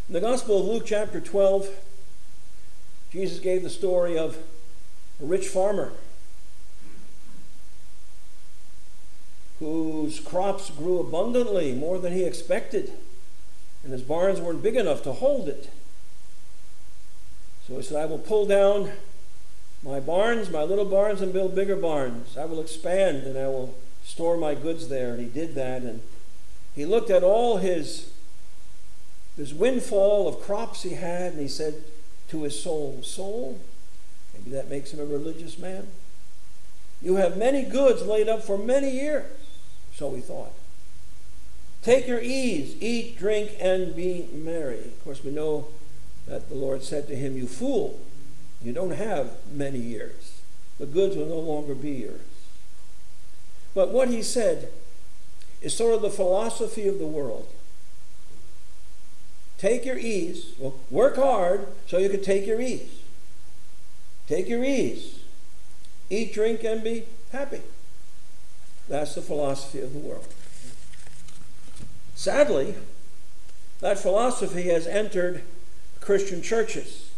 In the Gospel of Luke chapter 12, Jesus gave the story of a rich farmer whose crops grew abundantly, more than he expected, and his barns weren't big enough to hold it. So he said, I will pull down my barns, my little barns, and build bigger barns. I will expand and I will store my goods there. And he did that, and he looked at all his windfall of crops he had, and he said to his soul, soul, maybe that makes him a religious man, you have many goods laid up for many years. So he thought. Take your ease, eat, drink, and be merry. Of course, we know that the Lord said to him, you fool, you don't have many years. The goods will no longer be yours. But what he said is sort of the philosophy of the world. Take your ease. Well, work hard so you can take your ease. Take your ease. Eat, drink, and be happy. That's the philosophy of the world. Sadly, that philosophy has entered Christian churches.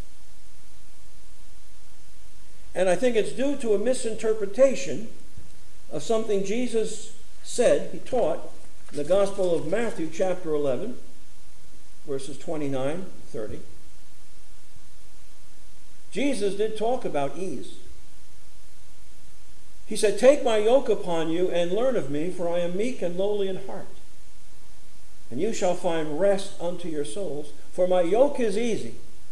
And I think it's due to a misinterpretation of something Jesus said, he taught, in the Gospel of Matthew chapter 11, verses 29, 30. Jesus did talk about ease. He said, take my yoke upon you and learn of me, for I am meek and lowly in heart. And you shall find rest unto your souls, for my yoke is easy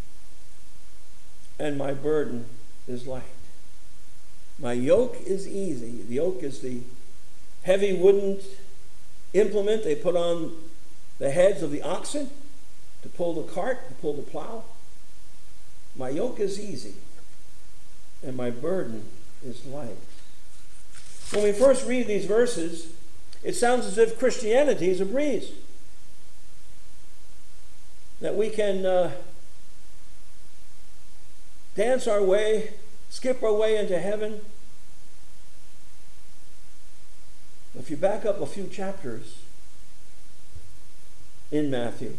and my burden is light. My yoke is easy. The yoke is the heavy wooden implement they put on the heads of the oxen to pull the cart, to pull the plow. My yoke is easy and my burden is light. When we first read these verses, it sounds as if Christianity is a breeze. That we can dance our way, skip our way into heaven. If you back up a few chapters in Matthew,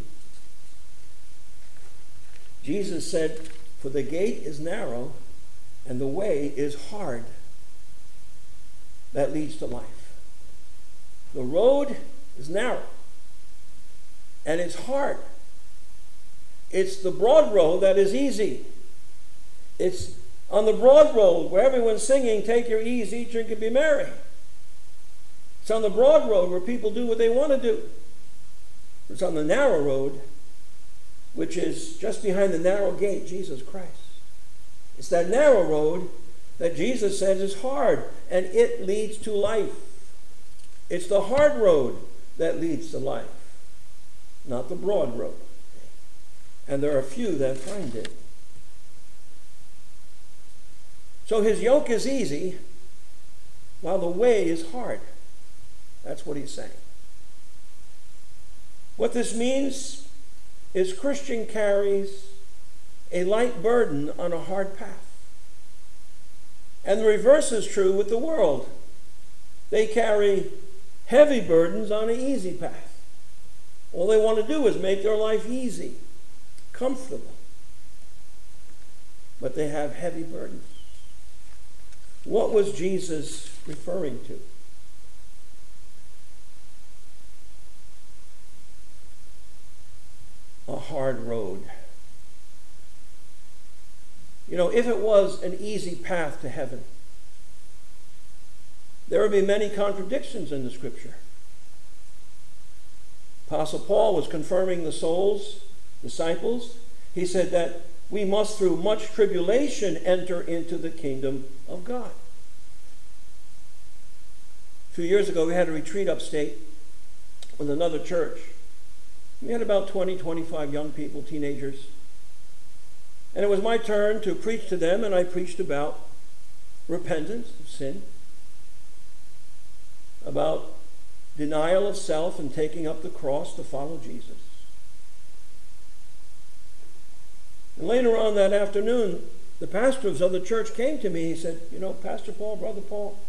Jesus said, for the gate is narrow and the way is hard that leads to life. The road is narrow and it's hard. It's the broad road that is easy. It's on the broad road where everyone's singing, take your ease, eat, drink, and be merry. It's on the broad road where people do what they want to do. It's on the narrow road, which is just behind the narrow gate, Jesus Christ. It's that narrow road that Jesus says is hard, and it leads to life. It's the hard road that leads to life, not the broad road. And there are few that find it. So his yoke is easy, while the way is hard. That's what he's saying. What this means is Christian carries a light burden on a hard path. And the reverse is true with the world. They carry heavy burdens on an easy path. All they want to do is make their life easy, comfortable. But they have heavy burdens. What was Jesus referring to? A hard road. You know, if it was an easy path to heaven, there would be many contradictions in the scripture. Apostle Paul was confirming the souls, disciples. He said that we must through much tribulation enter into the kingdom of God. A few years ago we had a retreat upstate with another church. We had about 20, 25 young people, teenagers. And it was my turn to preach to them, and I preached about repentance of sin, about denial of self and taking up the cross to follow Jesus. And later on that afternoon, the pastor of the church came to me. He said, you know, Pastor Paul, Brother Paul,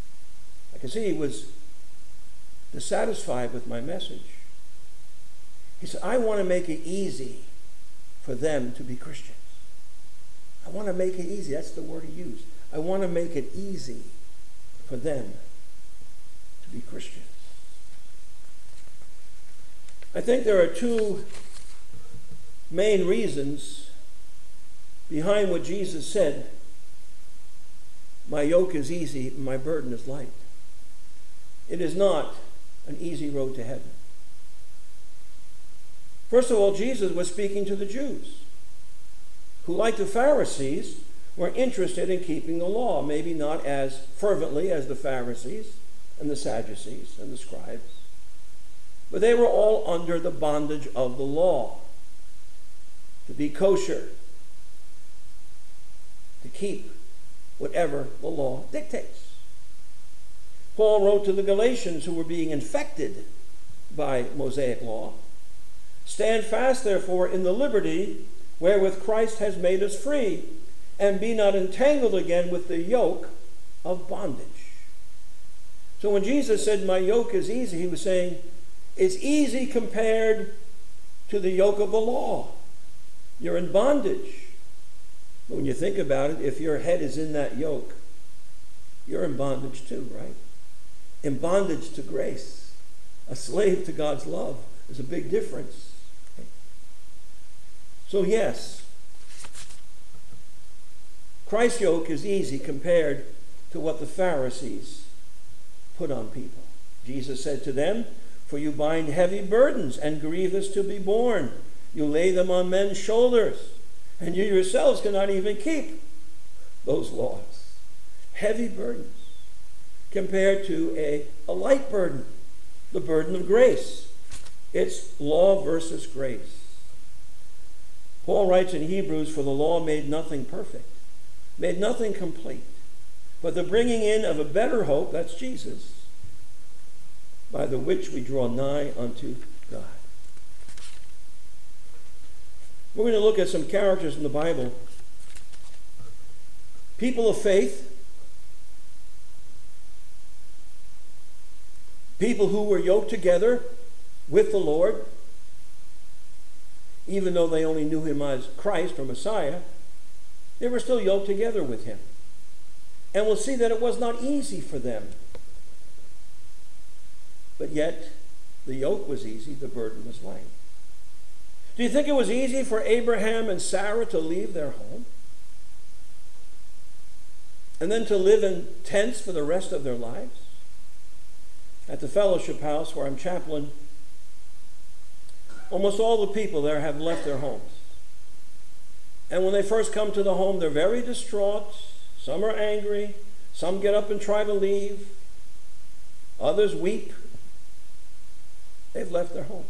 I can see he was dissatisfied with my message. He said, I want to make it easy for them to be Christians. I want to make it easy. That's the word he used. I want to make it easy for them to be Christians. I think there are two main reasons behind what Jesus said, my yoke is easy and my burden is light. It is not an easy road to heaven. First of all, Jesus was speaking to the Jews, who, like the Pharisees, were interested in keeping the law, maybe not as fervently as the Pharisees and the Sadducees and the scribes, but they were all under the bondage of the law, to be kosher, to keep whatever the law dictates. Paul wrote to the Galatians, who were being infected by Mosaic law, stand fast, therefore, in the liberty wherewith Christ has made us free, and be not entangled again with the yoke of bondage. So when Jesus said, my yoke is easy, he was saying, it's easy compared to the yoke of the law. You're in bondage. But when you think about it, if your head is in that yoke, you're in bondage too, right? In bondage to grace. A slave to God's love. There's a big difference. So yes, Christ's yoke is easy compared to what the Pharisees put on people. Jesus said to them, for you bind heavy burdens and grievous to be borne. You lay them on men's shoulders, and you yourselves cannot even keep those laws. Heavy burdens compared to a light burden, the burden of grace. It's law versus grace. Paul writes in Hebrews, for the law made nothing perfect, made nothing complete, but the bringing in of a better hope, that's Jesus, by the which we draw nigh unto God. We're going to look at some characters in the Bible. People of faith. People who were yoked together with the Lord, even though they only knew him as Christ or Messiah, they were still yoked together with him. And we'll see that it was not easy for them. But yet, the yoke was easy, the burden was light. Do you think it was easy for Abraham and Sarah to leave their home? And then to live in tents for the rest of their lives? At the fellowship house where I'm chaplain, almost all the people there have left their homes. And when they first come to the home, they're very distraught. Some are angry. Some get up and try to leave. Others weep. They've left their homes.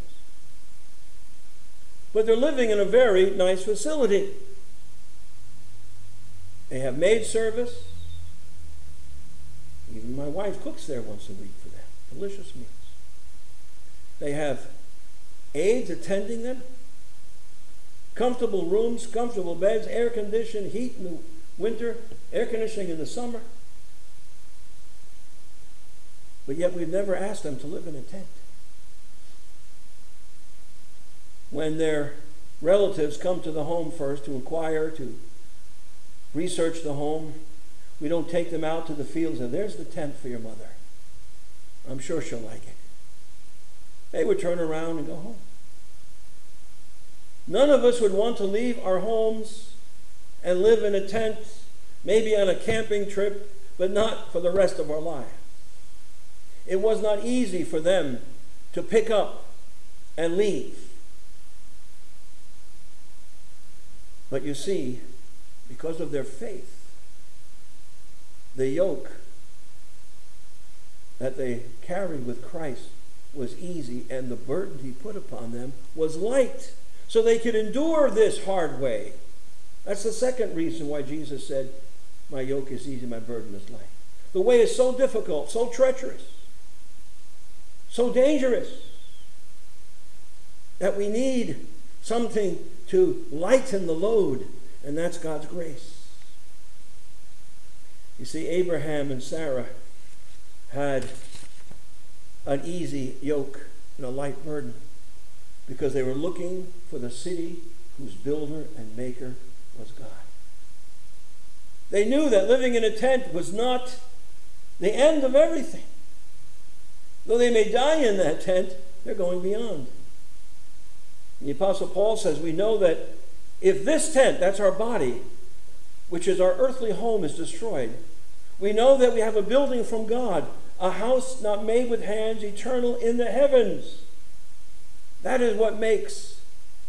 But they're living in a very nice facility. They have maid service. Even my wife cooks there once a week for them. Delicious meals. They have aides attending them. Comfortable rooms, comfortable beds, air conditioned, heat in the winter, air conditioning in the summer. But yet we've never asked them to live in a tent. When their relatives come to the home first to inquire, to research the home, we don't take them out to the fields and there's the tent for your mother. I'm sure she'll like it. They would turn around and go home. None of us would want to leave our homes and live in a tent, maybe on a camping trip, but not for the rest of our life. It was not easy for them to pick up and leave. But you see, because of their faith, the yoke that they carried with Christ was easy, and the burden he put upon them was light, so they could endure this hard way. That's the second reason why Jesus said, my yoke is easy, my burden is light. The way is so difficult, so treacherous, so dangerous, that we need something to lighten the load, and that's God's grace. You see, Abraham and Sarah had an easy yoke and a light burden. because they were looking for the city whose builder and maker was God. They knew that living in a tent was not the end of everything. Though they may die in that tent, they're going beyond. The Apostle Paul says we know that if this tent, that's our body, which is our earthly home, is destroyed, we know that we have a building from God, a house not made with hands, eternal in the heavens. That is what makes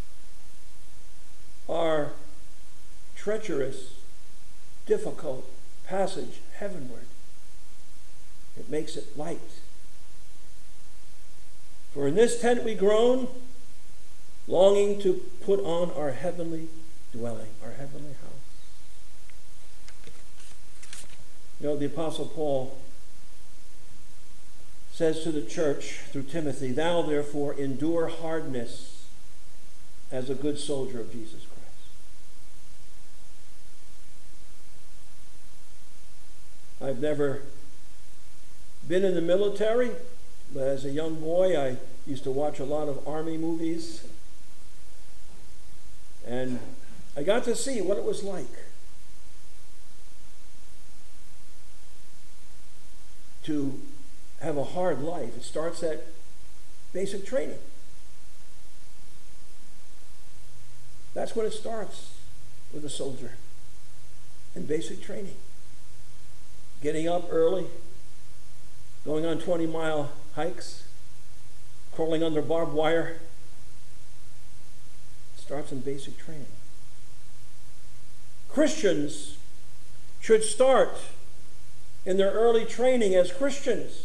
our treacherous, difficult passage heavenward. It makes it light. For in this tent we groan, longing to put on our heavenly dwelling, our heavenly house. You know, the Apostle Paul says to the church through Timothy, "Thou therefore endure hardness as a good soldier of Jesus Christ." I've never been in the military, but as a young boy I used to watch a lot of Army movies. And I got to see what it was like to have a hard life. It starts at basic training. That's when it starts with a soldier, in basic training. Getting up early, going on 20-mile hikes, crawling under barbed wire. It starts in basic training. Christians should start in their early training as Christians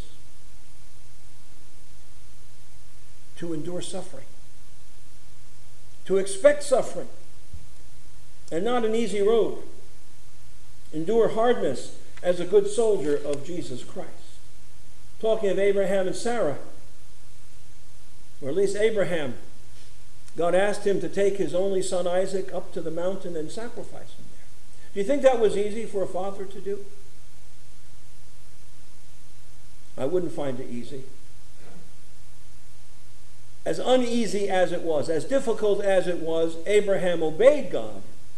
to endure suffering, to expect suffering, and not an easy road. Endure hardness as a good soldier of Jesus Christ. Talking of Abraham and Sarah, or at least Abraham, God asked him to take his only son Isaac up to the mountain and sacrifice him there. Do you think that was easy for a father to do? I wouldn't find it easy. As uneasy as it was, as difficult as it was, Abraham obeyed God.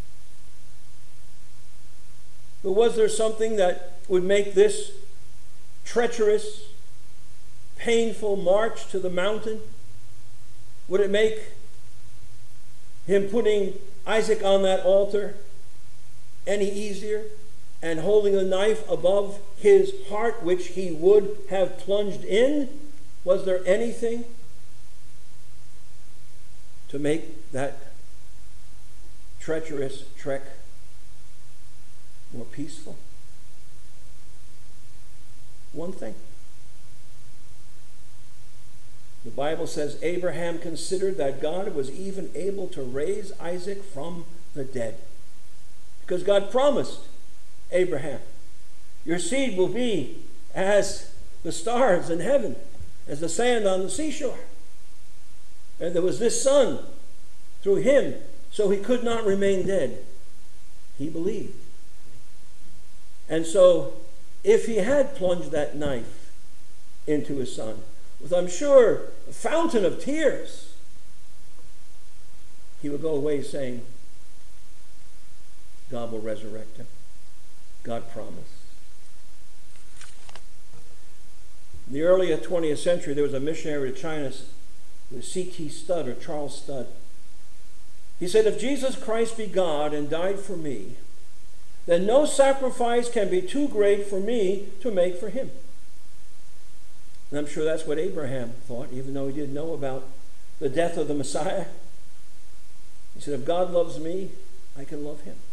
But was there something that would make this treacherous, painful march to the mountain? Would it make him putting Isaac on that altar any easier, and holding the knife above his heart, which he would have plunged in? Was there anything to make that treacherous trek more peaceful? One thing. The Bible says Abraham considered that God was even able to raise Isaac from the dead. Because God promised Abraham, your seed will be as the stars in heaven, as the sand on the seashore. And there was this son through him, so he could not remain dead. He believed. And so, if he had plunged that knife into his son, with, I'm sure, a fountain of tears, he would go away saying, God will resurrect him. God promised. In the early 20th century, there was a missionary to China, C.T. Studd, or Charles Studd. He said, if Jesus Christ be God and died for me, then no sacrifice can be too great for me to make for him. And I'm sure that's what Abraham thought, even though he didn't know about the death of the Messiah. He said, if God loves me, I can love him.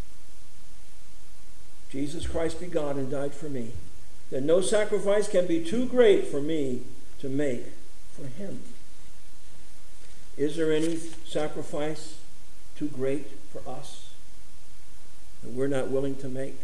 Jesus Christ be God and died for me, then no sacrifice can be too great for me to make for him. Is there any sacrifice too great for us that we're not willing to make?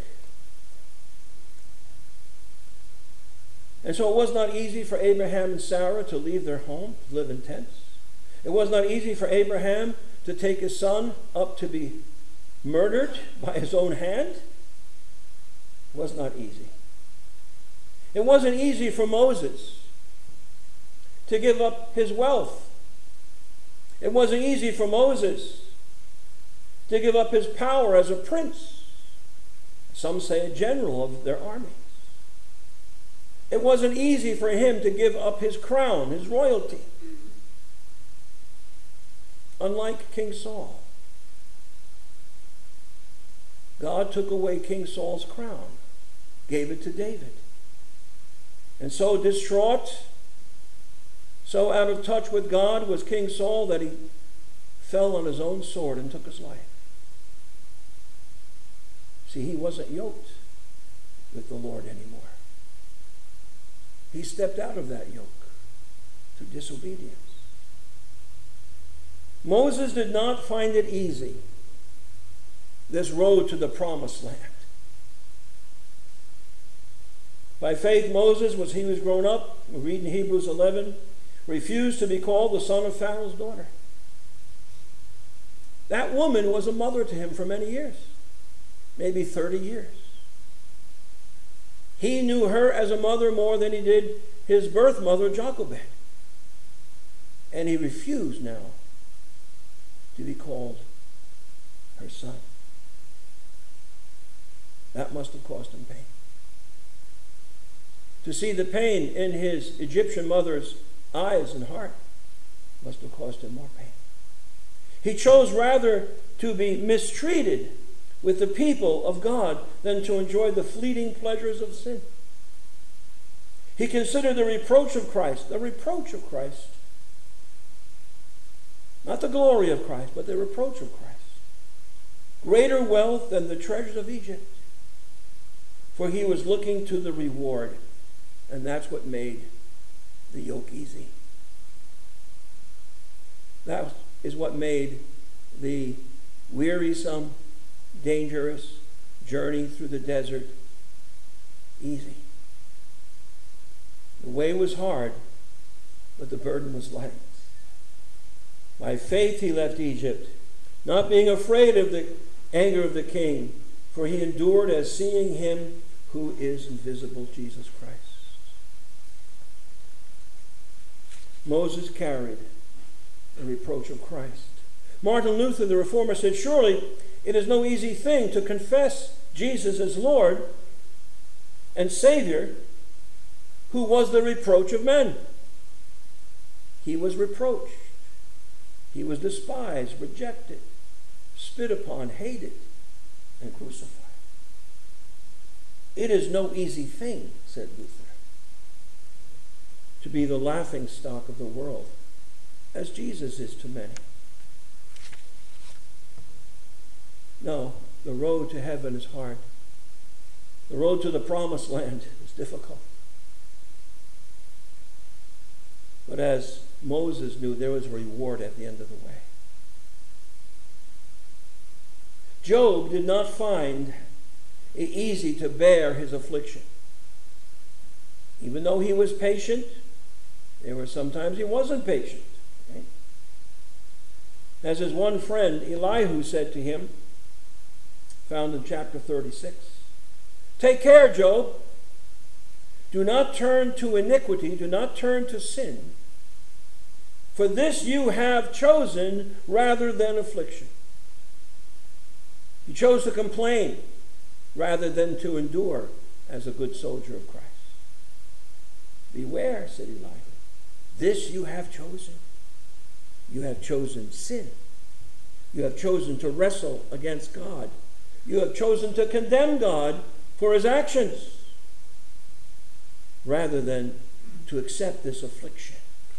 And so it was not easy for Abraham and Sarah to leave their home, to live in tents. It was not easy for Abraham to take his son up to be murdered by his own hand. It was not easy. It wasn't easy for Moses to give up his wealth It wasn't easy for Moses to give up his power as a prince. Some say a general of their armies. It wasn't easy for him to give up his crown, his royalty. Unlike King Saul, God took away King Saul's crown, gave it to David. And so distraught, so out of touch with God was King Saul that he fell on his own sword and took his life. See, he wasn't yoked with the Lord anymore. He stepped out of that yoke through disobedience. Moses did not find it easy, this road to the promised land. By faith, Moses, as he was grown up, we read in Hebrews 11, refused to be called the son of Pharaoh's daughter. That woman was a mother to him for many years, maybe 30 years. He knew her as a mother more than he did his birth mother, Jochebed. And he refused now to be called her son. That must have caused him pain. To see the pain in his Egyptian mother's eyes and heart must have caused him more pain. He chose rather to be mistreated with the people of God than to enjoy the fleeting pleasures of sin. He considered the reproach of Christ, not the glory of Christ, but the reproach of Christ, greater wealth than the treasures of Egypt. For he was looking to the reward, and that's what made the yoke easy. That is what made the wearisome, dangerous journey through the desert easy. The way was hard, but the burden was light. By faith he left Egypt, not being afraid of the anger of the king, for he endured as seeing him who is invisible, Jesus Christ. Moses carried the reproach of Christ. Martin Luther, the Reformer, said, surely it is no easy thing to confess Jesus as Lord and Savior, who was the reproach of men. He was reproached. He was despised, rejected, spit upon, hated, and crucified. It is no easy thing, said Luther, to be the laughingstock of the world, as Jesus is to many. No, the road to heaven is hard. The road to the promised land is difficult. But as Moses knew, there was a reward at the end of the way. Job did not find it easy to bear his affliction. Even though he was patient, there were sometimes he wasn't patient. Right? As his one friend, Elihu, said to him, found in chapter 36, take care, Job. Do not turn to iniquity, do not turn to sin. For this you have chosen rather than affliction. He chose to complain rather than to endure as a good soldier of Christ. Beware, said Elihu. This you have chosen. You have chosen sin. You have chosen to wrestle against God. You have chosen to condemn God for his actions rather than to accept this affliction.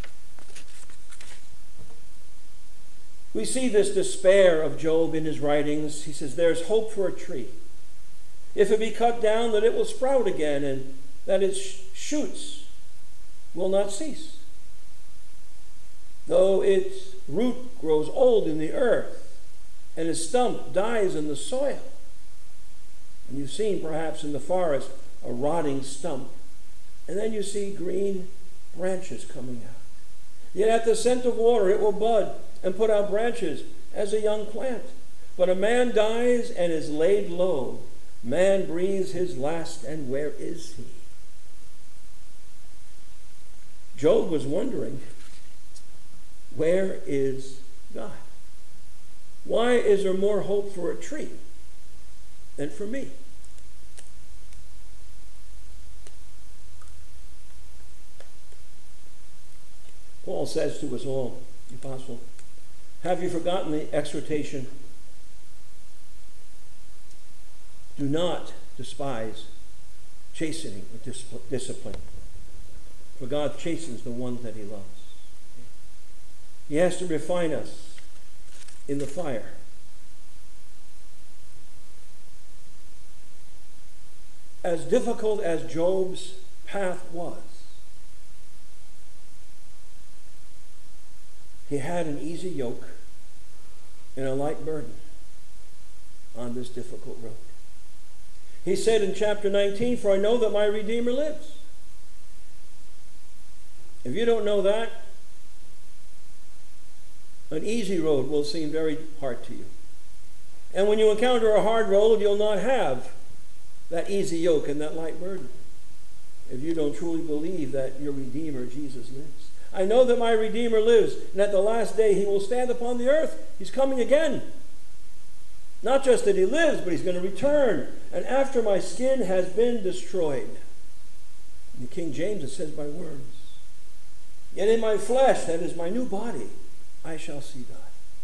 We see this despair of Job in his writings. He says, there's hope for a tree. If it be cut down, that it will sprout again, and that its shoots will not cease. Though its root grows old in the earth, and its stump dies in the soil. And you've seen perhaps in the forest a rotting stump, and then you see green branches coming out. Yet at the scent of water it will bud and put out branches as a young plant. But a man dies and is laid low. Man breathes his last, and where is he? Job was wondering, where is God? Why is there more hope for a tree than for me? Paul says to us all, the apostle, have you forgotten the exhortation? Do not despise chastening or discipline, for God chastens the ones that he loves. He has to refine us in the fire. As difficult as Job's path was, he had an easy yoke and a light burden on this difficult road. He said in chapter 19, for I know that my Redeemer lives. If you don't know that, an easy road will seem very hard to you. And when you encounter a hard road, you'll not have that easy yoke and that light burden, if you don't truly believe that your Redeemer, Jesus, lives. I know that my Redeemer lives, and at the last day he will stand upon the earth. He's coming again. Not just that he lives, but he's going to return. And after my skin has been destroyed. In the King James it says by words. Yet in my flesh, that is my new body, I shall see God.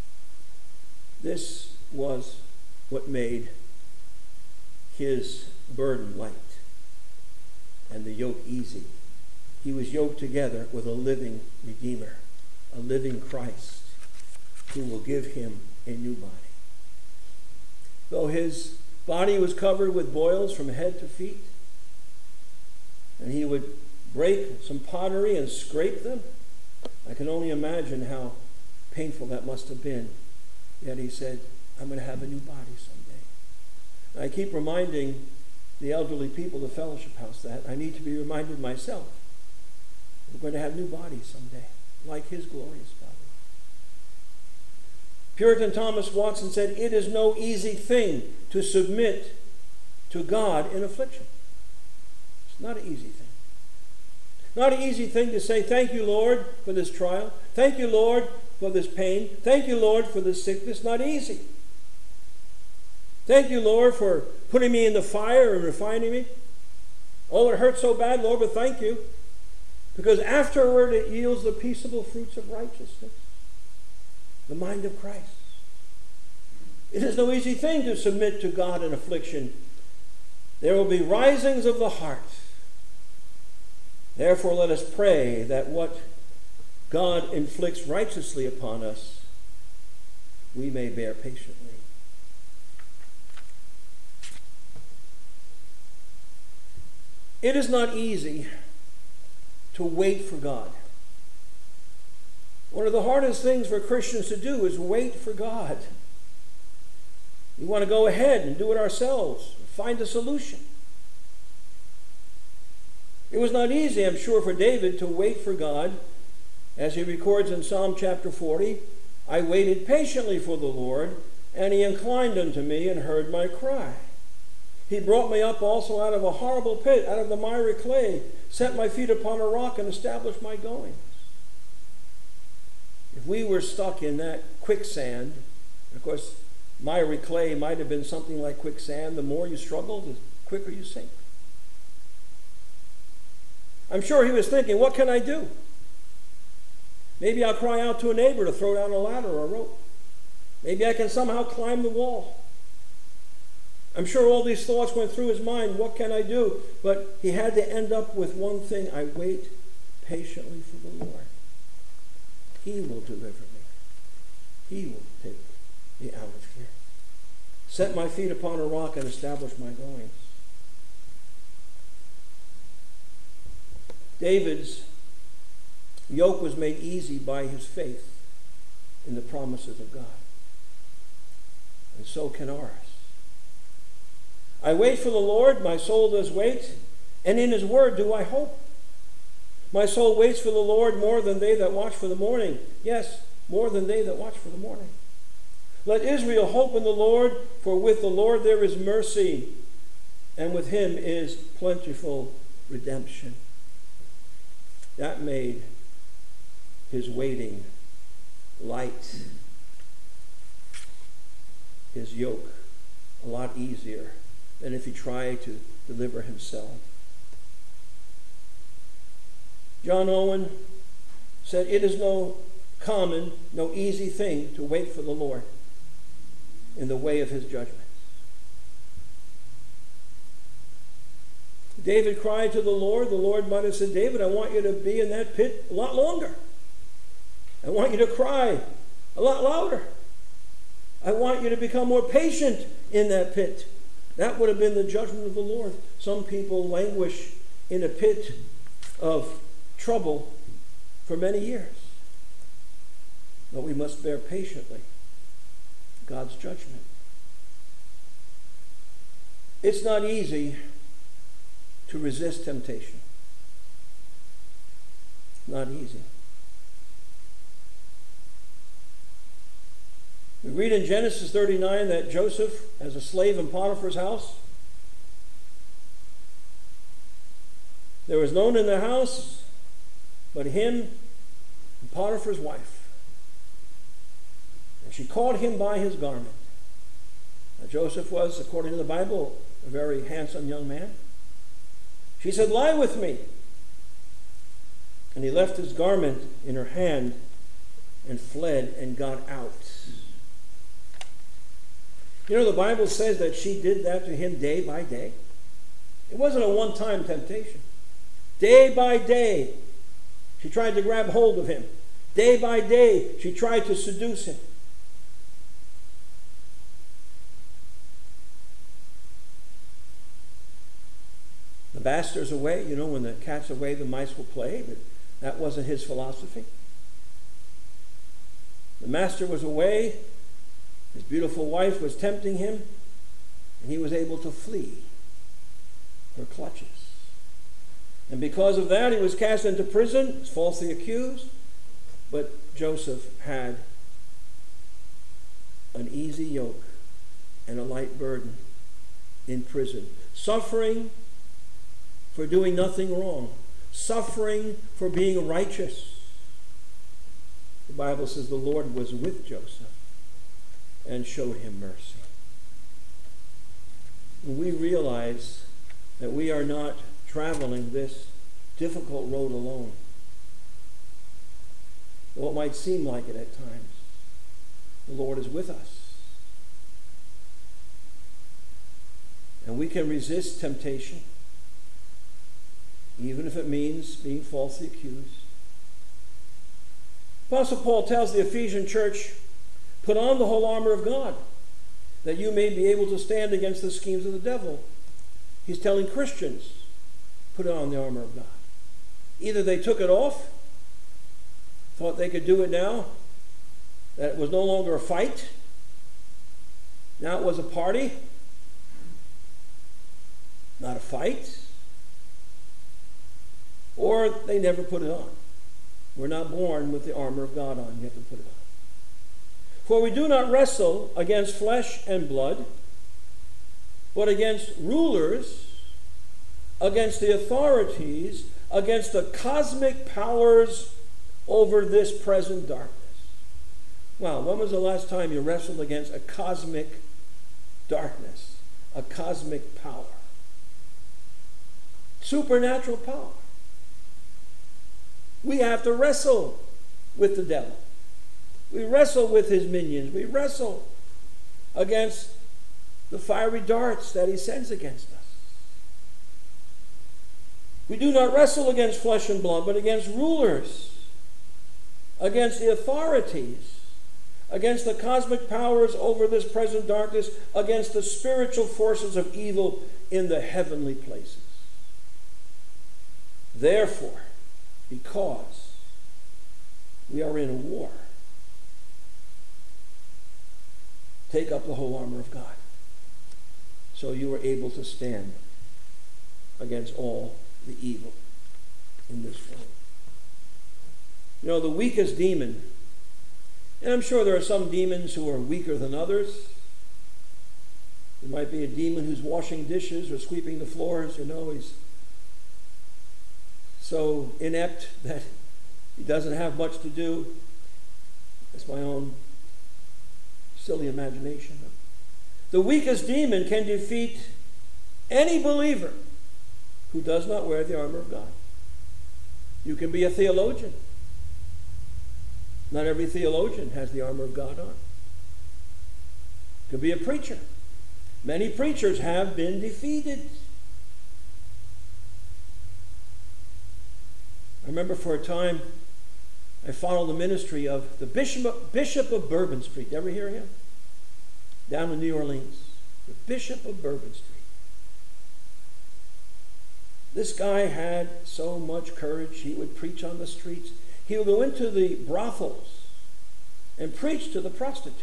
This was what made his burden light and the yoke easy. He was yoked together with a living Redeemer, a living Christ, who will give him a new body. Though his body was covered with boils from head to feet, and he would break some pottery and scrape them, I can only imagine how painful that must have been. Yet he said, I'm going to have a new body someday. And I keep reminding the elderly people, the fellowship house, that I need to be reminded myself. We're going to have new bodies someday, like his glorious body. Puritan Thomas Watson said, it is no easy thing to submit to God in affliction. It's not an easy thing. Not an easy thing to say, thank you, Lord, for this trial. Thank you, Lord, for this pain. Thank you, Lord, for this sickness. Not easy. Thank you, Lord, for putting me in the fire and refining me. Oh, it hurts so bad, Lord, but thank you. Because afterward it yields the peaceable fruits of righteousness. The mind of Christ. It is no easy thing to submit to God in affliction. There will be risings of the heart. Therefore, let us pray that what God inflicts righteously upon us, we may bear patiently. It is not easy to wait for God. One of the hardest things for Christians to do is wait for God. We want to go ahead and do it ourselves, find a solution. It was not easy, I'm sure, for David to wait for God. As he records in Psalm chapter 40, I waited patiently for the Lord, and he inclined unto me and heard my cry. He brought me up also out of a horrible pit, out of the miry clay, set my feet upon a rock, and established my goings. If we were stuck in that quicksand, of course, miry clay might have been something like quicksand. The more you struggle, the quicker you sink. I'm sure he was thinking, what can I do? Maybe I'll cry out to a neighbor to throw down a ladder or a rope. Maybe I can somehow climb the wall. I'm sure all these thoughts went through his mind. What can I do? But he had to end up with one thing. I wait patiently for the Lord. He will deliver me. He will take me out of here. Set my feet upon a rock and establish my goings. David's yoke was made easy by his faith in the promises of God. And so can ours. I wait for the Lord, my soul does wait, and in his word do I hope. My soul waits for the Lord more than they that watch for the morning. Yes, more than they that watch for the morning. Let Israel hope in the Lord, for with the Lord there is mercy, and with him is plentiful redemption. That made his waiting light his yoke a lot easier than if he tried to deliver himself. John Owen said, "It is no common, no easy thing to wait for the Lord in the way of his judgments." David cried to the Lord might have said, "David, I want you to be in that pit a lot longer. I want you to cry a lot louder. I want you to become more patient in that pit." That would have been the judgment of the Lord. Some people languish in a pit of trouble for many years. But we must bear patiently God's judgment. It's not easy to resist temptation. Not easy. We read in Genesis 39 that Joseph, as a slave in Potiphar's house, there was no one in the house but him and Potiphar's wife. And she caught him by his garment. Now, Joseph was, according to the Bible, a very handsome young man. She said, "Lie with me." And he left his garment in her hand and fled and got out. You know, the Bible says that she did that to him day by day. It wasn't a one-time temptation. Day by day, she tried to grab hold of him. Day by day, she tried to seduce him. The master's away. You know, when the cat's away, the mice will play. But that wasn't his philosophy. The master was away. His beautiful wife was tempting him, and he was able to flee her clutches. And because of that, he was cast into prison, was falsely accused. But Joseph had an easy yoke and a light burden in prison, suffering for doing nothing wrong, suffering for being righteous. The Bible says the Lord was with Joseph and showed him mercy. When we realize that we are not traveling this difficult road alone, though it might seem like it at times, the Lord is with us. And we can resist temptation, even if it means being falsely accused. Apostle Paul tells the Ephesian church, "Put on the whole armor of God, that you may be able to stand against the schemes of the devil." He's telling Christians, put on the armor of God. Either they took it off, thought they could do it now, that it was no longer a fight, now it was a party, not a fight, or they never put it on. We're not born with the armor of God on. You have to put it on. "For we do not wrestle against flesh and blood, but against rulers, against the authorities, against the cosmic powers over this present darkness." Wow, when was the last time you wrestled against a cosmic darkness, a cosmic power? Supernatural power. We have to wrestle with the devil. We wrestle with his minions. We wrestle against the fiery darts that he sends against us. We do not wrestle against flesh and blood, but against rulers, against the authorities, against the cosmic powers over this present darkness, against the spiritual forces of evil in the heavenly places. Therefore, because we are in a war, take up the whole armor of God, so you are able to stand against all the evil in this world. You know, the weakest demon, and I'm sure there are some demons who are weaker than others. There might be a demon who's washing dishes or sweeping the floors. You know, he's so inept that he doesn't have much to do. That's my own silly imagination. The weakest demon can defeat any believer who does not wear the armor of God. You can be a theologian. Not every theologian has the armor of God on. You can be a preacher. Many preachers have been defeated. I remember for a time I followed the ministry of the Bishop of Bourbon Street. Ever hear him? Down in New Orleans. The Bishop of Bourbon Street. This guy had so much courage. He would preach on the streets. He would go into the brothels and preach to the prostitutes.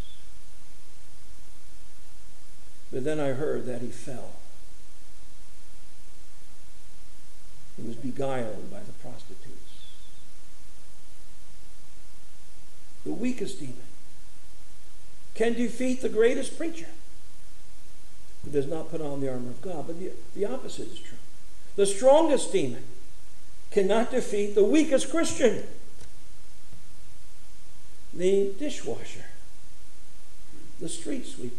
But then I heard that he fell. He was beguiled by the prostitutes. The weakest demon can defeat the greatest preacher who does not put on the armor of God. But the opposite is true. The strongest demon cannot defeat the weakest Christian. The dishwasher, the street sweeper,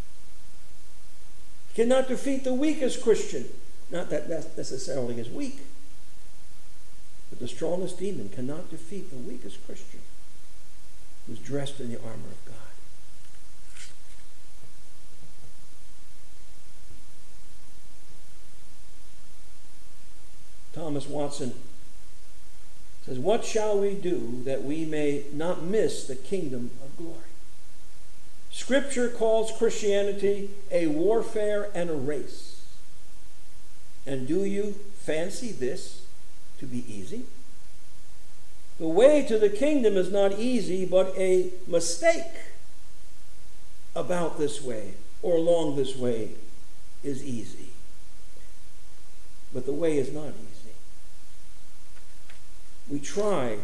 cannot defeat the weakest Christian. Not that necessarily is weak, but the strongest demon cannot defeat the weakest Christian who's dressed in the armor of God. Thomas Watson says, "What shall we do that we may not miss the kingdom of glory?" Scripture calls Christianity a warfare and a race. And do you fancy this to be easy? The way to the kingdom is not easy, but a mistake about this way or along this way is easy. But the way is not easy. We try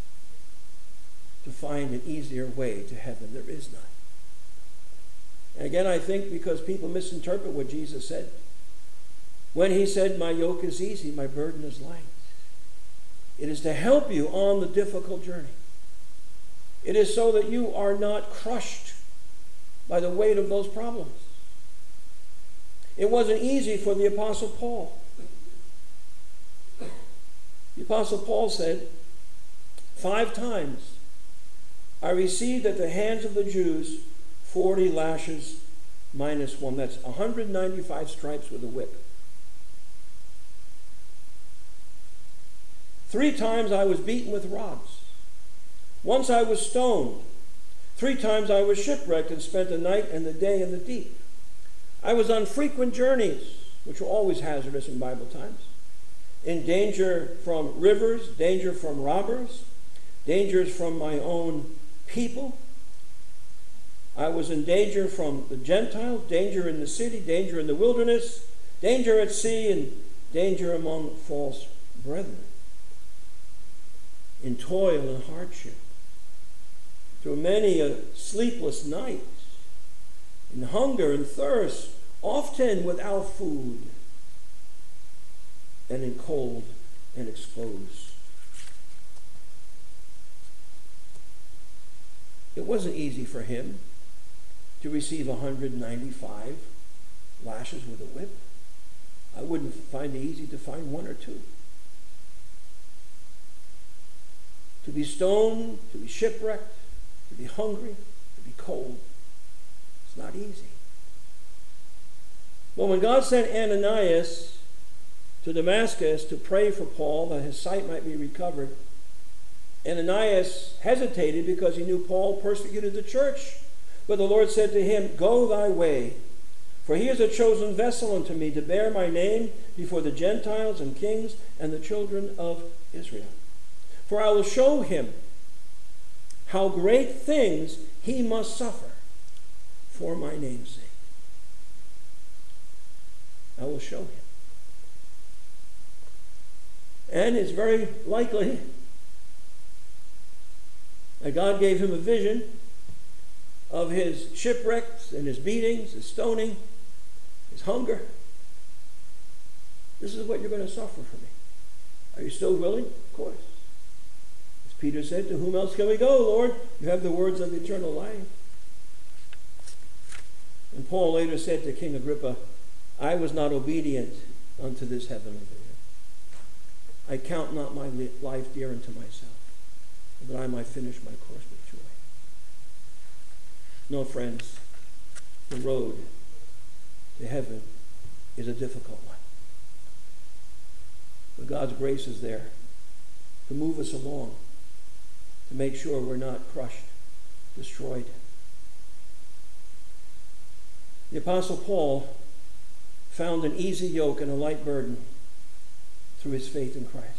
to find an easier way to heaven. There is none. And again, I think because people misinterpret what Jesus said. When he said, "My yoke is easy, my burden is light." It is to help you on the difficult journey. It is so that you are not crushed by the weight of those problems. It wasn't easy for the Apostle Paul. The Apostle Paul said, 5 times I received at the hands of the Jews 40 lashes minus 1. That's 195 stripes with a whip. 3 times I was beaten with rods. Once I was stoned. 3 times I was shipwrecked and spent the night and the day in the deep. I was on frequent journeys, which were always hazardous in Bible times. In danger from rivers, danger from robbers, dangers from my own people. I was in danger from the Gentiles, danger in the city, danger in the wilderness, danger at sea, and danger among false brethren. In toil and hardship, through many a sleepless night, in hunger and thirst, often without food, and in cold and exposed. It wasn't easy for him to receive 195 lashes with a whip. I wouldn't find it easy to find 1 or 2. To be stoned, to be shipwrecked, to be hungry, to be cold. It's not easy. But when God sent Ananias to Damascus to pray for Paul that his sight might be recovered, Ananias hesitated because he knew Paul persecuted the church. But the Lord said to him, "Go thy way, for he is a chosen vessel unto me to bear my name before the Gentiles and kings and the children of Israel. For I will show him how great things he must suffer for my name's sake." I will show him. And it's very likely that God gave him a vision of his shipwrecks and his beatings, his stoning, his hunger. This is what you're going to suffer for me. Are you still willing? Of course. As Peter said, "To whom else can we go, Lord? You have the words of eternal life." And Paul later said to King Agrippa, I was not obedient unto this heavenly vision. I count not my life dear unto myself, that I might finish my course with joy. No, friends, the road to heaven is a difficult one. But God's grace is there to move us along, to make sure we're not crushed, destroyed. The Apostle Paul found an easy yoke and a light burden through his faith in Christ.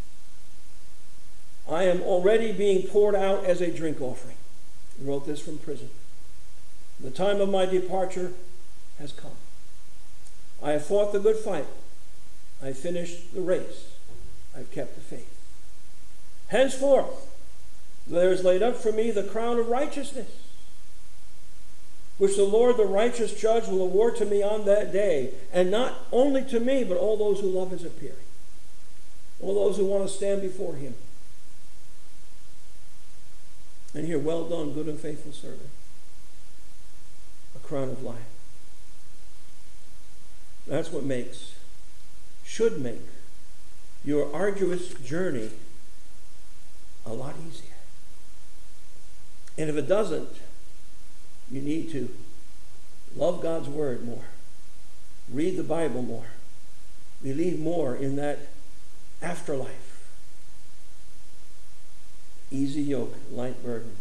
I am already being poured out as a drink offering. He wrote this from prison. The time of my departure has come. I have fought the good fight. I have finished the race. I have kept the faith. Henceforth, there is laid up for me the crown of righteousness, which the Lord, the righteous judge, will award to me on that day, and not only to me, but all those who love his appearing, all those who want to stand before him and hear, well done, good and faithful servant, a crown of life. That's what should make your arduous journey a lot easier. And if it doesn't, you need to love God's word more, read the Bible more, believe more in that afterlife. Easy yoke, light burden.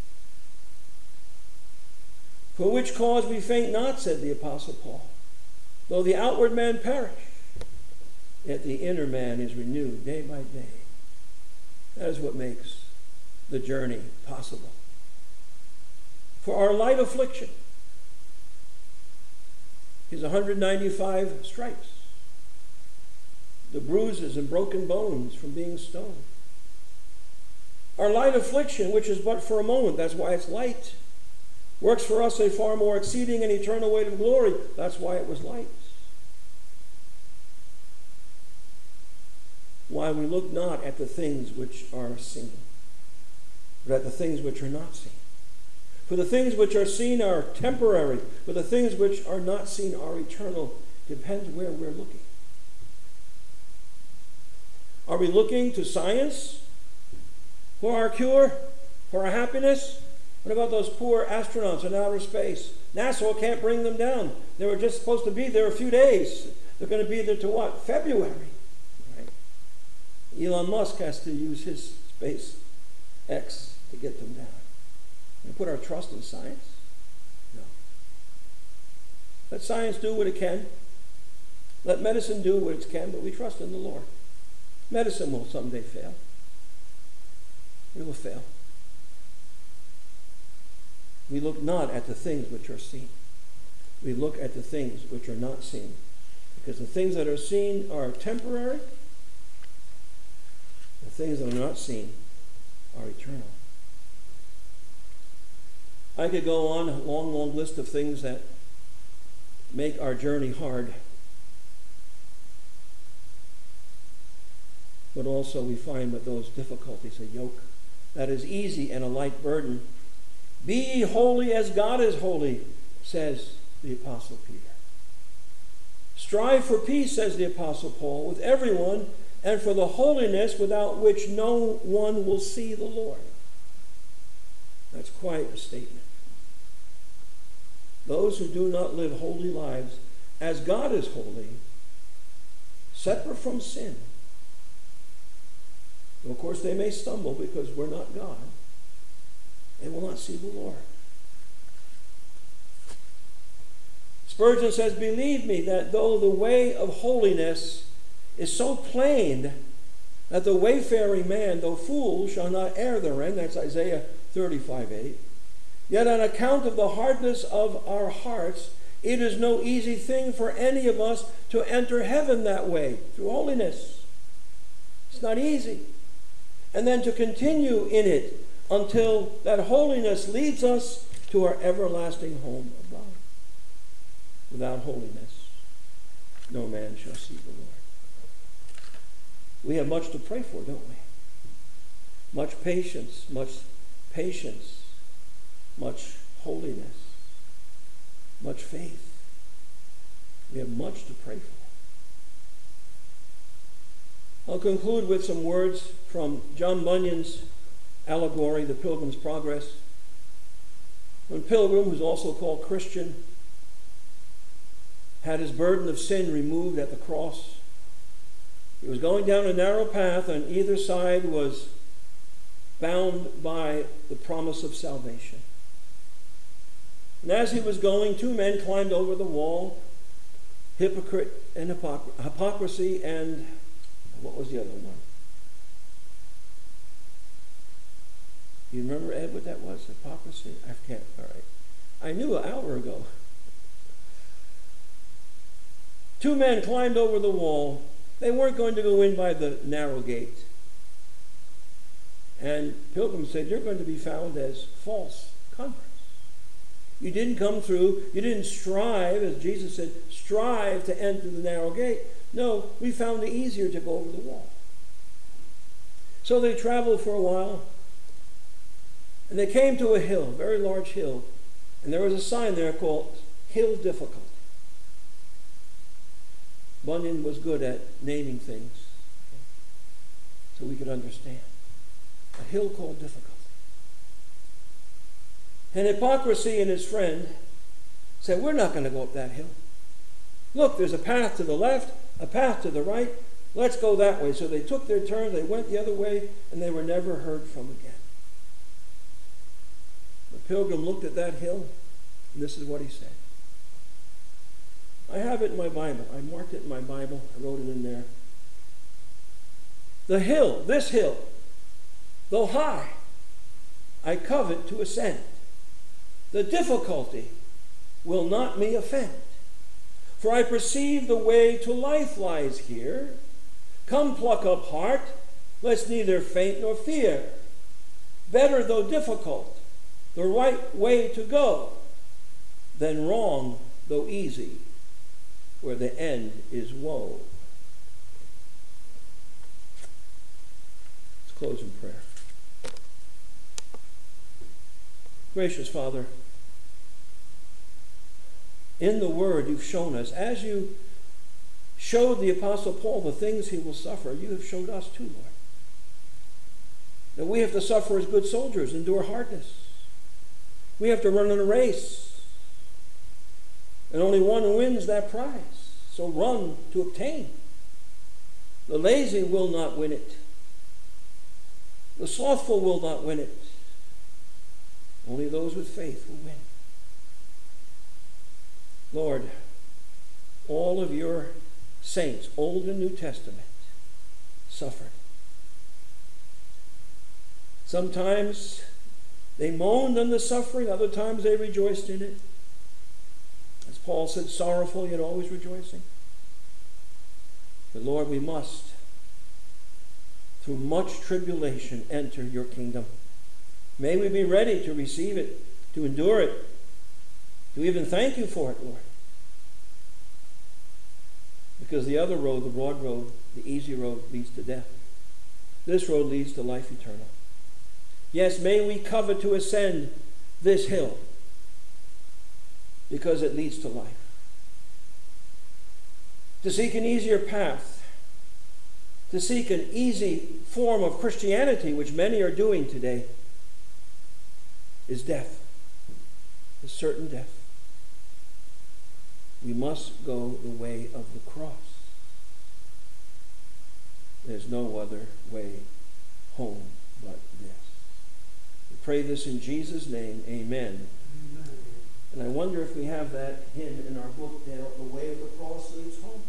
For which cause we faint not, said the Apostle Paul. Though the outward man perish, yet the inner man is renewed day by day. That is what makes the journey possible. For our light affliction is 195 stripes, the bruises and broken bones from being stoned. Our light affliction, which is but for a moment, that's why it's light, works for us a far more exceeding and eternal weight of glory. That's why it was light. Why we look not at the things which are seen, but at the things which are not seen. For the things which are seen are temporary, but the things which are not seen are eternal. Depends where we're looking. Are we looking to science for our cure, for our happiness? What about those poor astronauts in outer space? NASA can't bring them down. They were just supposed to be there a few days. They're going to be there to what? February. Right? Elon Musk has to use his SpaceX to get them down. We put our trust in science? No. Let science do what it can. Let medicine do what it can, but we trust in the Lord. Medicine will someday fail. It will fail. We look not at the things which are seen. We look at the things which are not seen. Because the things that are seen are temporary. The things that are not seen are eternal. I could go on a long, long list of things that make our journey hard. But also we find with those difficulties a yoke that is easy and a light burden. Be ye holy as God is holy, says the Apostle Peter. Strive for peace, says the Apostle Paul, with everyone, and for the holiness without which no one will see the Lord. That's quite a statement. Those who do not live holy lives as God is holy, separate from sin. Of course, they may stumble because we're not God. They will not see the Lord. Spurgeon says, believe me that though the way of holiness is so plain that the wayfaring man, though fool, shall not err therein, that's Isaiah 35:8, yet on account of the hardness of our hearts, it is no easy thing for any of us to enter heaven that way, through holiness. It's not easy. And then to continue in it until that holiness leads us to our everlasting home above. Without holiness, no man shall see the Lord. We have much to pray for, don't we? Much patience, much holiness, much faith. We have much to pray for. I'll conclude with some words from John Bunyan's allegory, The Pilgrim's Progress. When Pilgrim, who's also called Christian, had his burden of sin removed at the cross, he was going down a narrow path. On either side was bound by the promise of salvation. And as he was going, two men climbed over the wall, hypocrite and hypocrisy, and what was the other one? You remember, Ed, what that was? Hypocrisy? I can't. All right. I knew an hour ago. Two men climbed over the wall. They weren't going to go in by the narrow gate. And Pilgrim said, you're going to be found as false converts. You didn't come through, you didn't strive, as Jesus said, strive to enter the narrow gate. No, we found it easier to go over the wall. So they traveled for a while, and they came to a hill, a very large hill, and there was a sign there called Hill Difficulty. Bunyan was good at naming things, so we could understand. A hill called Difficulty. And Hypocrisy and his friend said, we're not going to go up that hill. Look, there's a path to the left, a path to the right. Let's go that way. So they took their turn, they went the other way, and they were never heard from again. The Pilgrim looked at that hill, and this is what he said. I have it in my Bible. I marked it in my Bible. I wrote it in there. The hill, this hill, though high, I covet to ascend. The difficulty will not me offend. For I perceive the way to life lies here. Come, pluck up heart, let's neither faint nor fear. Better, though difficult, the right way to go, than wrong, though easy, where the end is woe. Let's close in prayer. Gracious Father, in the Word you've shown us, as you showed the Apostle Paul the things he will suffer, you have showed us too, Lord. That we have to suffer as good soldiers, endure hardness. We have to run in a race. And only one wins that prize. So run to obtain. The lazy will not win it. The slothful will not win it. Only those with faith will win. Lord, all of your saints, Old and New Testament, suffered. Sometimes they moaned on the suffering, other times they rejoiced in it. As Paul said, sorrowful yet always rejoicing. But Lord, we must, through much tribulation, enter your kingdom. May we be ready to receive it, to endure it, to even thank you for it, Lord. Because the other road, the broad road, the easy road, leads to death. This road leads to life eternal. Yes, may we covet to ascend this hill, because it leads to life. To seek an easier path, to seek an easy form of Christianity, which many are doing today, is death, is certain death. We must go the way of the cross. There's no other way home but this. We pray this in Jesus' name, amen. Amen. And I wonder if we have that hymn in our book, Dale, The Way of the Cross Leads Home.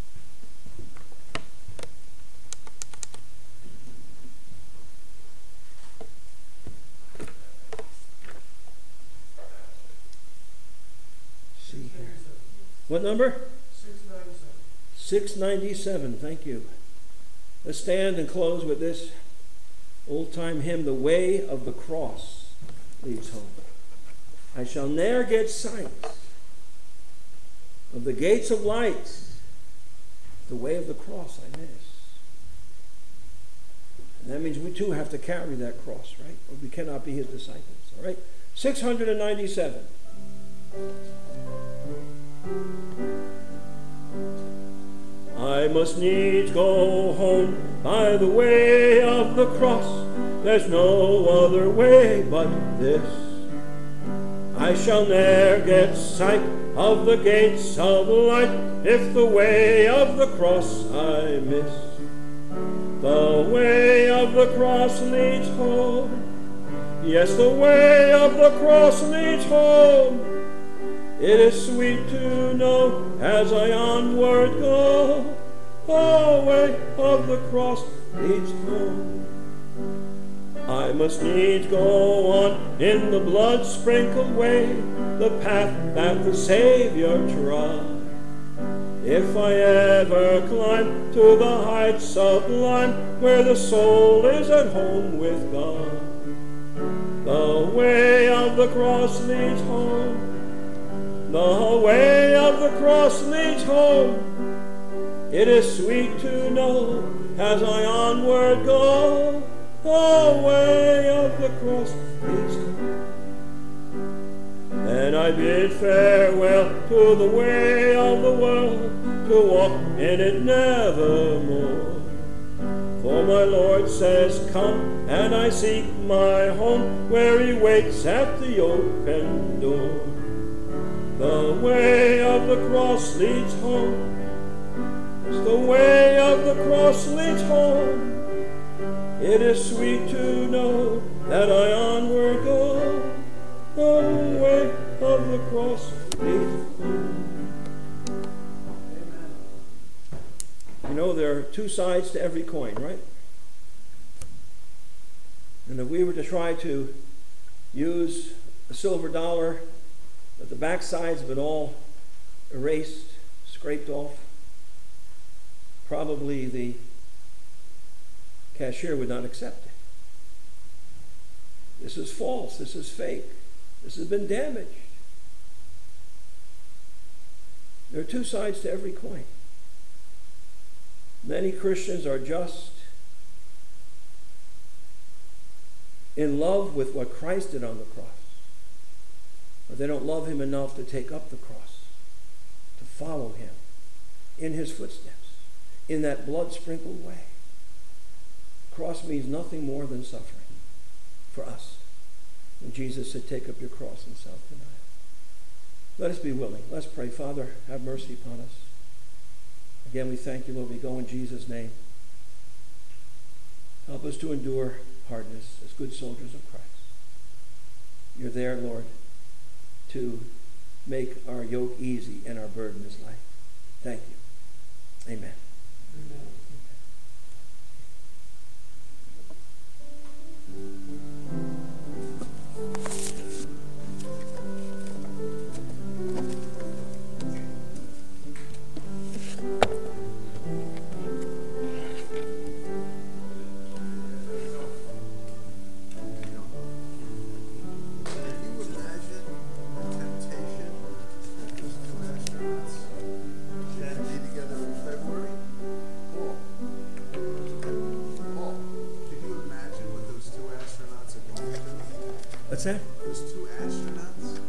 See here. What number? 697. 697, thank you. Let's stand and close with this old-time hymn, The Way of the Cross Leads Home. I shall ne'er get sight of the gates of light. The way of the cross I miss. And that means we too have to carry that cross, right? Or we cannot be his disciples, all right? 697. I must needs go home by the way of the cross. There's no other way but this. I shall ne'er get sight of the gates of light if the way of the cross I miss. The way of the cross leads home. Yes, the way of the cross leads home. It is sweet to know as I onward go, the way of the cross leads home. I must needs go on in the blood-sprinkled way, the path that the Savior trod. If I ever climb to the heights sublime, where the soul is at home with God, the way of the cross leads home. The way of the cross leads home. It is sweet to know as I onward go, the way of the cross leads home. And I bid farewell to the way of the world, to walk in it nevermore. For my Lord says, come, and I seek my home, where he waits at the open door. The way of the cross leads home. It's the way of the cross leads home. It is sweet to know that I onward go. The way of the cross leads home. Amen. You know, there are two sides to every coin, right? And if we were to try to use a silver dollar, but the back sides have been all erased, scraped off, probably the cashier would not accept it. This is false. This is fake. This has been damaged. There are two sides to every coin. Many Christians are just in love with what Christ did on the cross, but they don't love him enough to take up the cross, to follow him in his footsteps, in that blood-sprinkled way. The cross means nothing more than suffering for us. When Jesus said, take up your cross and self-denial. Let us be willing. Let's pray. Father, have mercy upon us. Again, we thank you, Lord. We go in Jesus' name. Help us to endure hardness as good soldiers of Christ. You're there, Lord, to make our yoke easy and our burden is light. Thank you. Amen. Amen. What's that? There's two astronauts